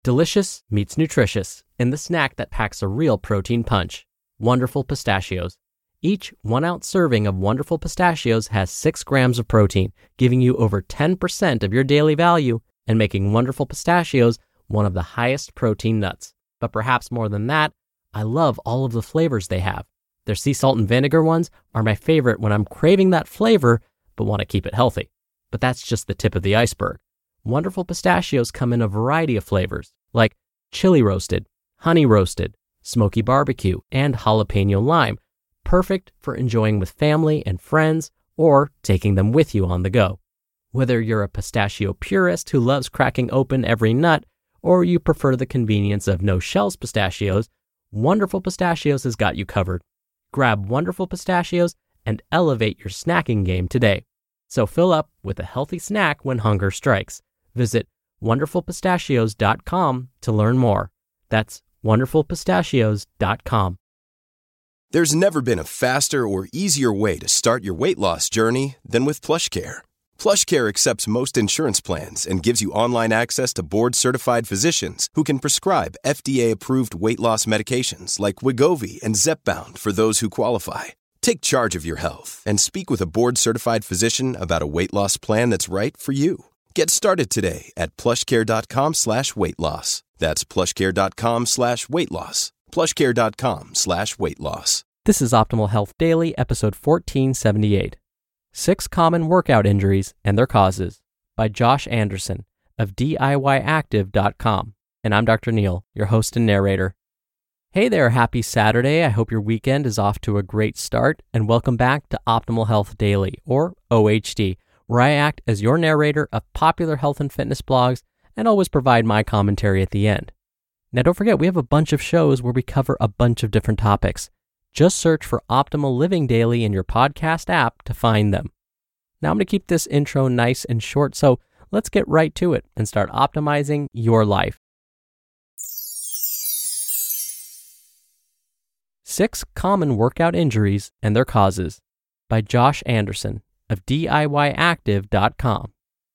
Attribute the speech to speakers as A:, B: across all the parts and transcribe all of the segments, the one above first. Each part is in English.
A: Delicious meets nutritious in the snack that packs a real protein punch. Wonderful Pistachios. Each 1-ounce serving of Wonderful Pistachios has 6 grams of protein, giving you over 10% of your daily value and making Wonderful Pistachios one of the highest protein nuts. But perhaps more than that, I love all of the flavors they have. Their sea salt and vinegar ones are my favorite when I'm craving that flavor but want to keep it healthy. But that's just the tip of the iceberg. Wonderful Pistachios come in a variety of flavors, like chili roasted, honey roasted, smoky barbecue, and jalapeno lime, perfect for enjoying with family and friends or taking them with you on the go. Whether you're a pistachio purist who loves cracking open every nut, or you prefer the convenience of no-shells pistachios, Wonderful Pistachios has got you covered. Grab Wonderful Pistachios and elevate your snacking game today. So fill up with a healthy snack when hunger strikes. Visit wonderfulpistachios.com to learn more. That's wonderfulpistachios.com.
B: There's never been a faster or easier way to start your weight loss journey than with PlushCare. PlushCare accepts most insurance plans and gives you online access to board-certified physicians who can prescribe FDA-approved weight loss medications like Wegovy and Zepbound for those who qualify. Take charge of your health and speak with a board-certified physician about a weight loss plan that's right for you. Get started today at plushcare.com/weight-loss. That's plushcare.com/weight-loss. plushcare.com/weight-loss.
A: This is Optimal Health Daily, episode 1478. 6 Common Workout Injuries and Their Causes by Josh Anderson of DIYactive.com. And I'm Dr. Neil, your host and narrator. Hey there, happy Saturday. I hope your weekend is off to a great start, and welcome back to Optimal Health Daily, or OHD, where I act as your narrator of popular health and fitness blogs and always provide my commentary at the end. Now don't forget, we have a bunch of shows where we cover a bunch of different topics. Just search for Optimal Living Daily in your podcast app to find them. Now I'm going to keep this intro nice and short, so let's get right to it and start optimizing your life. 6 Common Workout Injuries and Their Causes by Josh Anderson of DIYactive.com.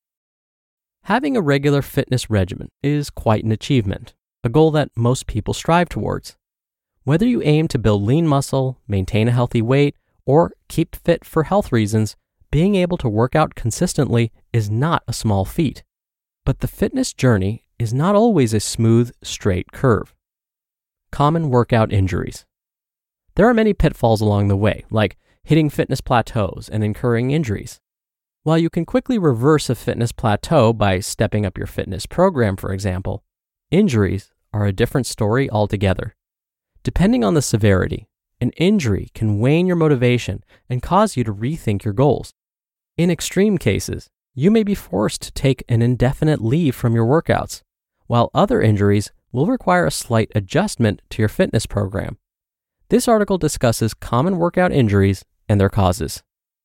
A: Having a regular fitness regimen is quite an achievement, a goal that most people strive towards. Whether you aim to build lean muscle, maintain a healthy weight, or keep fit for health reasons, being able to work out consistently is not a small feat. But the fitness journey is not always a smooth, straight curve. Common workout injuries. There are many pitfalls along the way, like hitting fitness plateaus and incurring injuries. While you can quickly reverse a fitness plateau by stepping up your fitness program, for example, injuries are a different story altogether. Depending on the severity, an injury can wane your motivation and cause you to rethink your goals. In extreme cases, you may be forced to take an indefinite leave from your workouts, while other injuries will require a slight adjustment to your fitness program. This article discusses common workout injuries and their causes.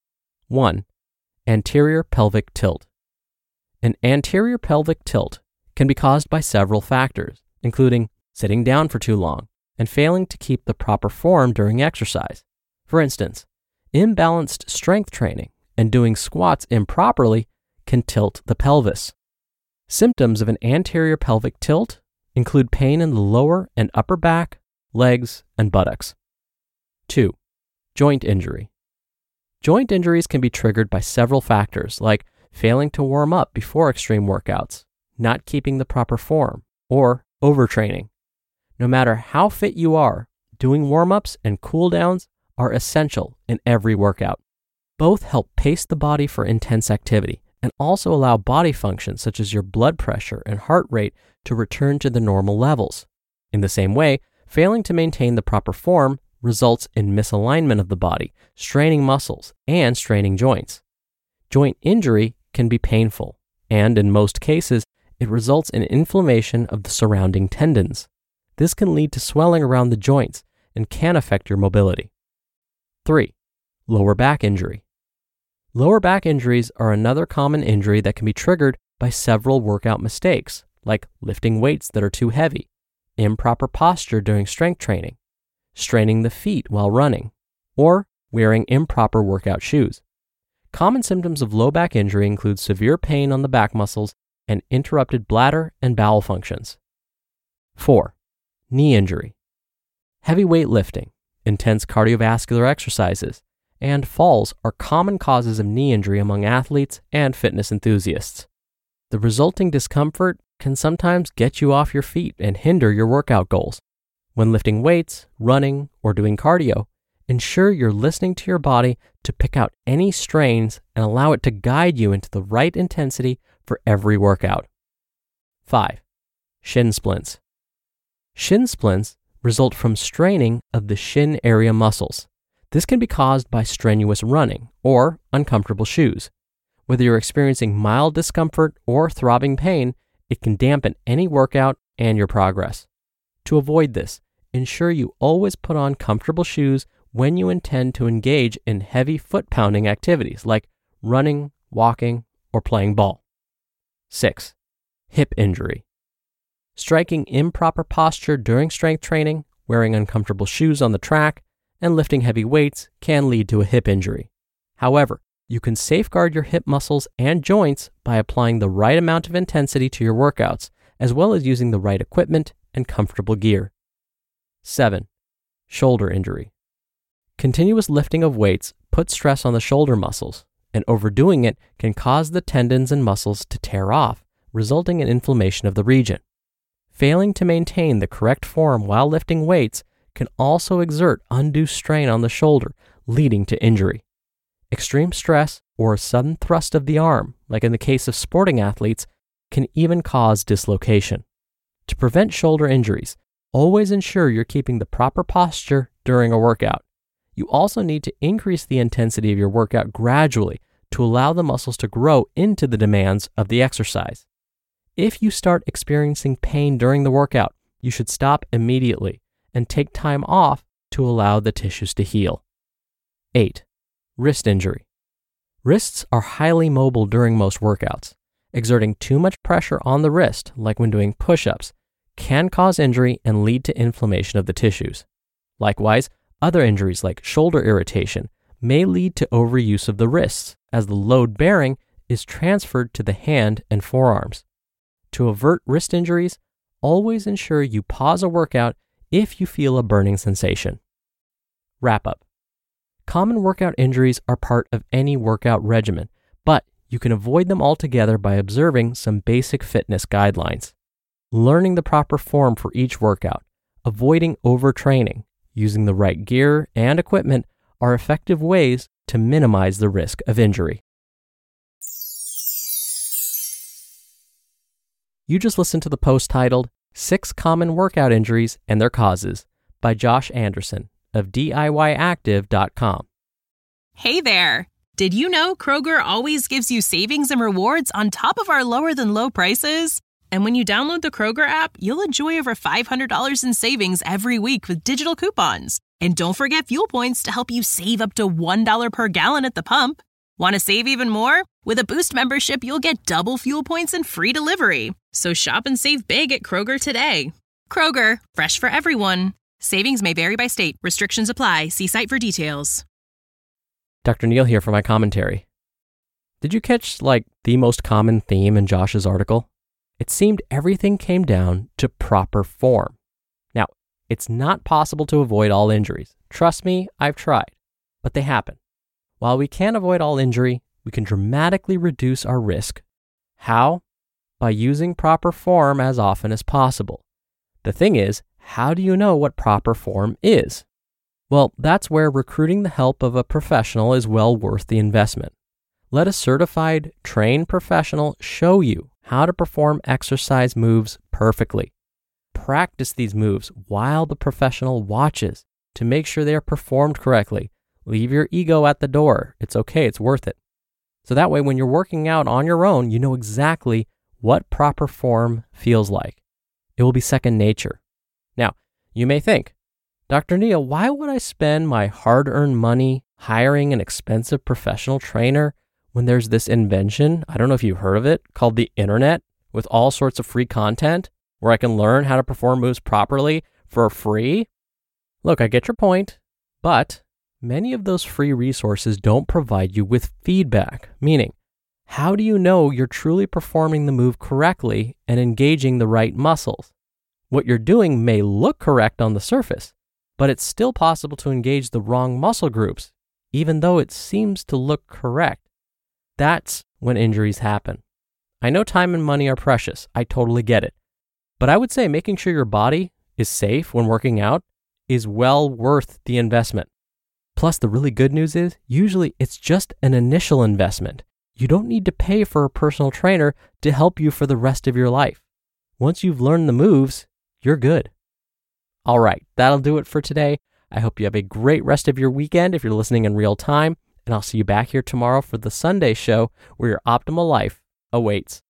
A: 1. Anterior pelvic tilt. An anterior pelvic tilt can be caused by several factors, including sitting down for too long and failing to keep the proper form during exercise. For instance, imbalanced strength training and doing squats improperly can tilt the pelvis. Symptoms of an anterior pelvic tilt include pain in the lower and upper back, legs, and buttocks. 2. Joint injury. Joint injuries can be triggered by several factors, like failing to warm up before extreme workouts, not keeping the proper form, or overtraining. No matter how fit you are, doing warm-ups and cool-downs are essential in every workout. Both help pace the body for intense activity and also allow body functions such as your blood pressure and heart rate to return to the normal levels. In the same way, failing to maintain the proper form results in misalignment of the body, straining muscles, and straining joints. Joint injury can be painful, and in most cases, it results in inflammation of the surrounding tendons. This can lead to swelling around the joints and can affect your mobility. 3. Lower back injury. Lower back injuries are another common injury that can be triggered by several workout mistakes, like lifting weights that are too heavy, improper posture during strength training, straining the feet while running, or wearing improper workout shoes. Common symptoms of low back injury include severe pain on the back muscles and interrupted bladder and bowel functions. 4. Knee injury. Heavy weight lifting, intense cardiovascular exercises, and falls are common causes of knee injury among athletes and fitness enthusiasts. The resulting discomfort can sometimes get you off your feet and hinder your workout goals. When lifting weights, running, or doing cardio, ensure you're listening to your body to pick out any strains and allow it to guide you into the right intensity for every workout. 5. Shin splints. Shin splints result from straining of the shin area muscles. This can be caused by strenuous running or uncomfortable shoes. Whether you're experiencing mild discomfort or throbbing pain, it can dampen any workout and your progress. To avoid this, ensure you always put on comfortable shoes when you intend to engage in heavy foot-pounding activities like running, walking, or playing ball. 6. Hip injury. Striking improper posture during strength training, wearing uncomfortable shoes on the track, and lifting heavy weights can lead to a hip injury. However, you can safeguard your hip muscles and joints by applying the right amount of intensity to your workouts, as well as using the right equipment and comfortable gear. 7. Shoulder injury. Continuous lifting of weights puts stress on the shoulder muscles, and overdoing it can cause the tendons and muscles to tear off, resulting in inflammation of the region. Failing to maintain the correct form while lifting weights can also exert undue strain on the shoulder, leading to injury. Extreme stress or a sudden thrust of the arm, like in the case of sporting athletes, can even cause dislocation. To prevent shoulder injuries, always ensure you're keeping the proper posture during a workout. You also need to increase the intensity of your workout gradually to allow the muscles to grow into the demands of the exercise. If you start experiencing pain during the workout, you should stop immediately and take time off to allow the tissues to heal. 8. Wrist injury. Wrists are highly mobile during most workouts. Exerting too much pressure on the wrist, like when doing push-ups, can cause injury and lead to inflammation of the tissues. Likewise, other injuries like shoulder irritation may lead to overuse of the wrists as the load bearing is transferred to the hand and forearms. To avert wrist injuries, always ensure you pause a workout if you feel a burning sensation. Wrap up. Common workout injuries are part of any workout regimen, but you can avoid them altogether by observing some basic fitness guidelines. Learning the proper form for each workout, avoiding overtraining, using the right gear and equipment are effective ways to minimize the risk of injury. You just listened to the post titled 6 Common Workout Injuries and Their Causes by Josh Anderson of DIYactive.com.
C: Hey there! Did you know Kroger always gives you savings and rewards on top of our lower than low prices? And when you download the Kroger app, you'll enjoy over $500 in savings every week with digital coupons. And don't forget fuel points to help you save up to $1 per gallon at the pump. Want to save even more? With a Boost membership, you'll get double fuel points and free delivery. So shop and save big at Kroger today. Kroger, fresh for everyone. Savings may vary by state. Restrictions apply. See site for details.
A: Dr. Neal here for my commentary. Did you catch, the most common theme in Josh's article? It seemed everything came down to proper form. Now, it's not possible to avoid all injuries. Trust me, I've tried. But they happen. While we can't avoid all injury, we can dramatically reduce our risk. How? By using proper form as often as possible. The thing is, how do you know what proper form is? Well, that's where recruiting the help of a professional is well worth the investment. Let a certified, trained professional show you how to perform exercise moves perfectly. Practice these moves while the professional watches to make sure they are performed correctly. Leave your ego at the door. It's okay, it's worth it. So that way, when you're working out on your own, you know exactly what proper form feels like. It will be second nature. Now, you may think, Dr. Neal, why would I spend my hard-earned money hiring an expensive professional trainer when there's this invention, I don't know if you've heard of it, called the internet, with all sorts of free content where I can learn how to perform moves properly for free? Look, I get your point, but many of those free resources don't provide you with feedback, meaning, how do you know you're truly performing the move correctly and engaging the right muscles? What you're doing may look correct on the surface, but it's still possible to engage the wrong muscle groups, even though it seems to look correct. That's when injuries happen. I know time and money are precious. I totally get it. But I would say making sure your body is safe when working out is well worth the investment. Plus, the really good news is usually it's just an initial investment. You don't need to pay for a personal trainer to help you for the rest of your life. Once you've learned the moves, you're good. All right, that'll do it for today. I hope you have a great rest of your weekend if you're listening in real time, and I'll see you back here tomorrow for the Sunday show where your optimal life awaits.